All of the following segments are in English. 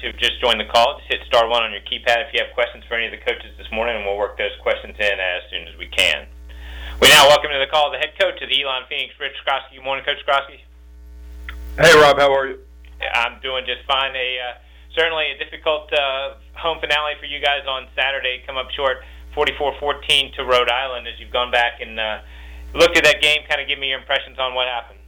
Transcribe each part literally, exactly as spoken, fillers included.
who've just joined the call, just hit star one on your keypad if you have questions for any of the coaches this morning, and we'll work those questions in as soon as we can. We now welcome to the call the head coach of the Elon Phoenix, Rich Skrosky. Good morning, Coach Skrosky. Hey, Rob. How are you? I'm doing just fine. A uh, certainly a difficult uh, home finale for you guys on Saturday. Come up short, forty-four fourteen to Rhode Island. As you've gone back and uh, looked at that game, kind of give me your impressions on what happened.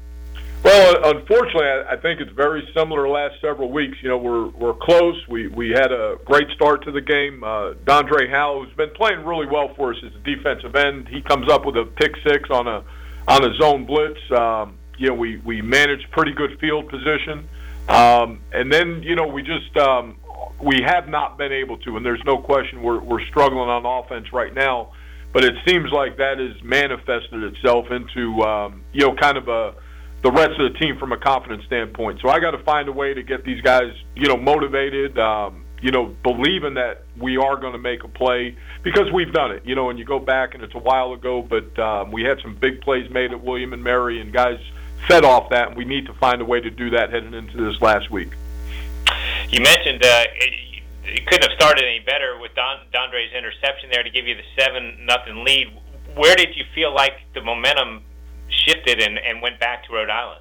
Well, unfortunately, I think it's very similar to the last several weeks. You know, we're we're close. We we had a great start to the game. Uh, Dondre Howell, who's been playing really well for us as a defensive end, he comes up with a pick six on a on a zone blitz. Um, you know, we we managed pretty good field position, um, and then you know we just um, we have not been able to, and there's no question we're we're struggling on offense right now. But it seems like that has manifested itself into um, you know kind of a the rest of the team from a confidence standpoint. So I got to find a way to get these guys, you know, motivated, um, you know, believing that we are going to make a play because we've done it, you know, and you go back and it's a while ago, but um, we had some big plays made at William and Mary and guys fed off that, and we need to find a way to do that heading into this last week. You mentioned uh, it, it couldn't have started any better with Don, Dondre's interception there to give you the seven nothing lead. Where did you feel like the momentum shifted and, and went back to Rhode Island?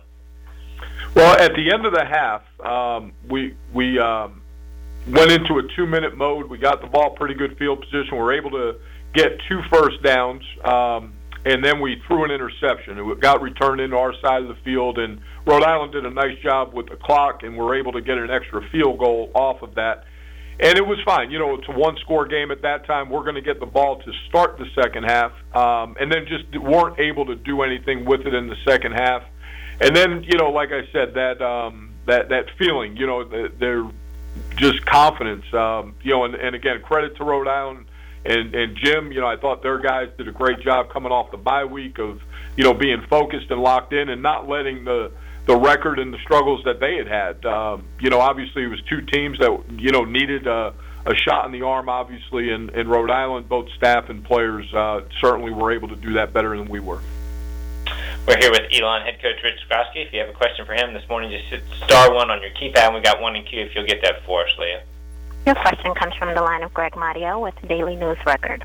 Well, at the end of the half, um, we we um, went into a two-minute mode. We got the ball pretty good field position. We were able to get two first downs, um, and then we threw an interception. It got returned into our side of the field, and Rhode Island did a nice job with the clock, and we're able to get an extra field goal off of that. And it was fine. You know, it's a one-score game at that time. We're going to get the ball to start the second half, um, and then just weren't able to do anything with it in the second half. And then, you know, like I said, that um, that that feeling, you know, they're just confidence. Um, you know, and, and again, credit to Rhode Island and, and Jim. You know, I thought their guys did a great job coming off the bye week of, you know, being focused and locked in and not letting the the record and the struggles that they had had. Um, you know, obviously it was two teams that, you know, needed a, a shot in the arm, obviously, in, in Rhode Island. Both staff and players uh, certainly were able to do that better than we were. We're here with Elon head coach Rich Skrosky. If you have a question for him this morning, just hit star one on your keypad, and we got one in queue if you'll get that for us, Leah. Your question comes from the line of Greg Mario with Daily News Record.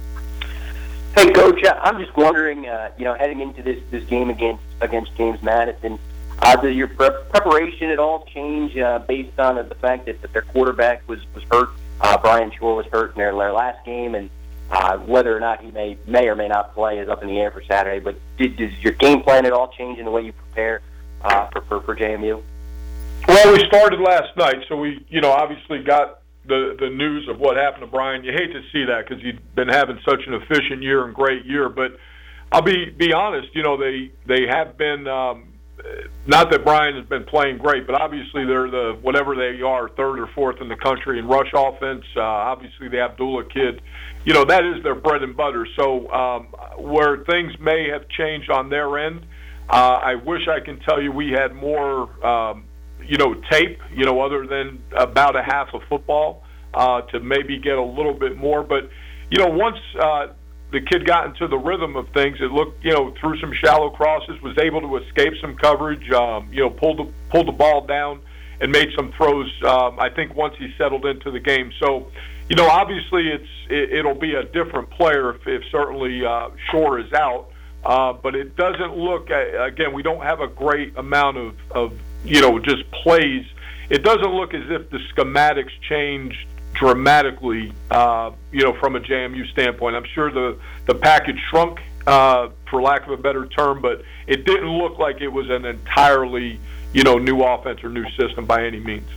Hey, Coach, I'm just wondering, uh, you know, heading into this, this game against against James Madison, Uh, does your pre- preparation at all change uh, based on uh, the fact that, that their quarterback was, was hurt? Uh, Brian Shore was hurt in their, their last game, and uh, whether or not he may may or may not play is up in the air for Saturday. But did, does your game plan at all change in the way you prepare uh, for, for, for J M U? Well, we started last night, so we, you know, obviously got the, the news of what happened to Brian. You hate to see that because he'd been having such an efficient year and great year. But I'll be be honest, you know, they, they have been um, – not that Brian has been playing great, but obviously they're the, whatever they are, third or fourth in the country in rush offense. Uh, obviously the Abdullah kid, you know, that is their bread and butter. So um, where things may have changed on their end, uh, I wish I can tell you we had more, um, you know, tape, you know, other than about a half of football uh, to maybe get a little bit more. But, you know, once uh, the kid got into the rhythm of things, it looked, you know, through some shallow crosses, was able to escape some coverage, um, you know, pulled the, pulled the ball down and made some throws, um, I think, once he settled into the game. So, you know, obviously it's it, it'll be a different player if, if certainly uh, Shore is out. Uh, but it doesn't look, again, we don't have a great amount of, of, you know, just plays. It doesn't look as if the schematics changed dramatically, uh, you know, from a J M U standpoint. I'm sure the, the package shrunk, uh, for lack of a better term, but it didn't look like it was an entirely, you know, new offense or new system by any means.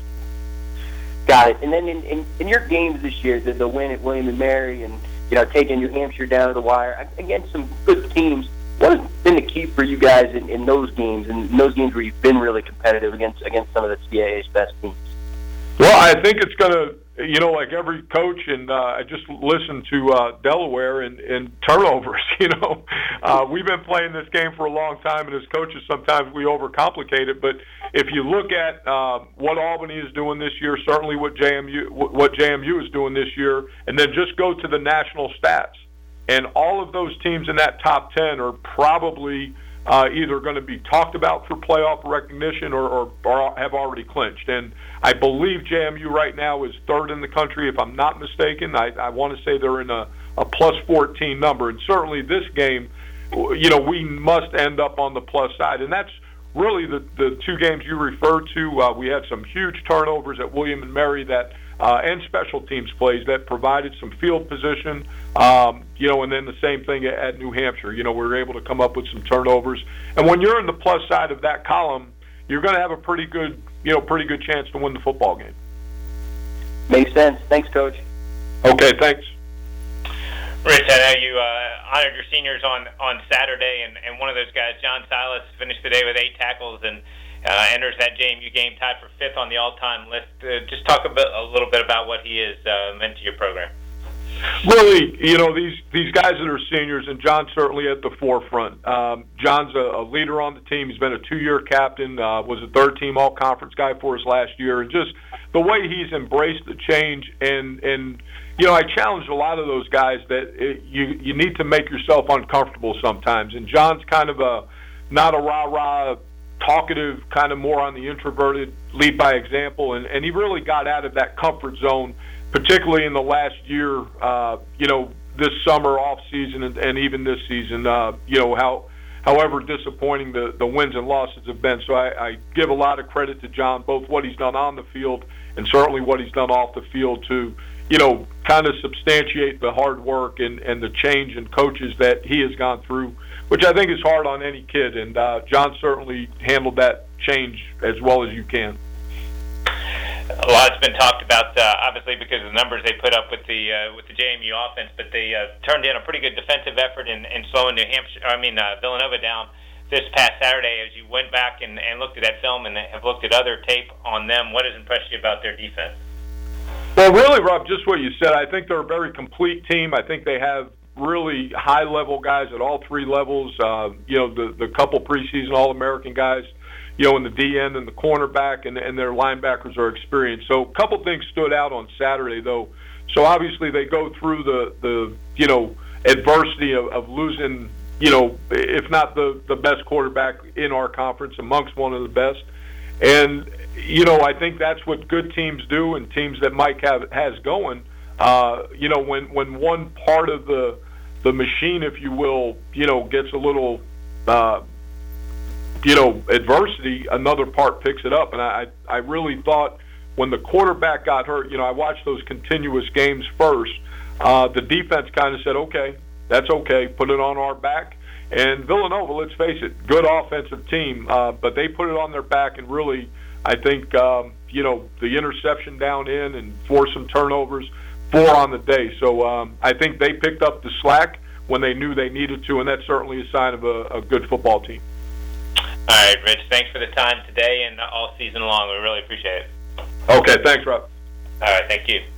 Got it. And then in, in, in your games this year, the, the win at William and Mary and, you know, taking New Hampshire down to the wire, against some good teams, what has been the key for you guys in, in those games, and in those games where you've been really competitive against against some of the C A A's best teams? Well, I think it's going to, you know, like every coach, and uh, I just listened to uh, Delaware and, and turnovers, you know. Uh, we've been playing this game for a long time, and as coaches, sometimes we overcomplicate it. But if you look at uh, what Albany is doing this year, certainly what J M U, what J M U is doing this year, and then just go to the national stats, and all of those teams in that top ten are probably uh, either going to be talked about for playoff recognition or, or, or have already clinched. And I believe J M U right now is third in the country, if I'm not mistaken. I, I want to say they're in a, a plus fourteen number. And certainly this game, you know, we must end up on the plus side. And that's really the, the two games you referred to. Uh, we had some huge turnovers at William and Mary that uh, and special teams plays that provided some field position. Um, you know, and then the same thing at, at New Hampshire. You know, we were able to come up with some turnovers. And when you're in the plus side of that column, you're going to have a pretty good, you know, pretty good chance to win the football game. Makes sense. Thanks, Coach. Okay, thanks. Rich, I know you uh, honored your seniors on, on Saturday, and, and one of those guys, John Silas, finished the day with eight tackles and uh, enters that J M U game tied for fifth on the all-time list. Uh, just talk a, bit, a little bit about what he has uh, meant to your program. Really, you know, these these guys that are seniors, and John's certainly at the forefront. Um, John's a, a leader on the team. He's been a two-year captain, uh, was a third-team all-conference guy for us last year, and just the way he's embraced the change. And, and you know, I challenge a lot of those guys that it, you you need to make yourself uncomfortable sometimes. And John's kind of a not a rah-rah, talkative, kind of more on the introverted, lead by example, and, and he really got out of that comfort zone, particularly in the last year, uh, you know, this summer off season and, and even this season, uh, you know, how, however disappointing the, the wins and losses have been. So I, I give a lot of credit to John, both what he's done on the field and certainly what he's done off the field to, you know, kind of substantiate the hard work and, and the change in coaches that he has gone through, which I think is hard on any kid. And uh, John certainly handled that change as well as you can. A lot's been talked about, uh, obviously, because of the numbers they put up with the uh, with the J M U offense, but they uh, turned in a pretty good defensive effort in, in slowing New Hampshire, I mean uh, Villanova down this past Saturday. As you went back and, and looked at that film and have looked at other tape on them, what has impressed you about their defense? Well, really, Rob, just what you said. I think they're a very complete team. I think they have really high-level guys at all three levels. Uh, you know, the the couple preseason All-American guys, you know, in the D end and the cornerback, and, and their linebackers are experienced. So a couple things stood out on Saturday, though. So obviously they go through the, the you know, adversity of, of losing, you know, if not the, the best quarterback in our conference, amongst one of the best. And, you know, I think that's what good teams do, and teams that Mike have, has going. Uh, you know, when, when one part of the the machine, if you will, you know, gets a little uh, – you know, adversity, another part picks it up. And I, I really thought when the quarterback got hurt, you know, I watched those continuous games first. Uh, the defense kind of said, okay, that's okay, put it on our back. And Villanova, let's face it, good offensive team, uh, but they put it on their back and really, I think, um, you know, the interception down in and forced some turnovers, four on the day. So um, I think they picked up the slack when they knew they needed to, and that's certainly a sign of a, a good football team. All right, Rich, thanks for the time today and all season long. We really appreciate it. Okay, thanks, Rob. All right, thank you.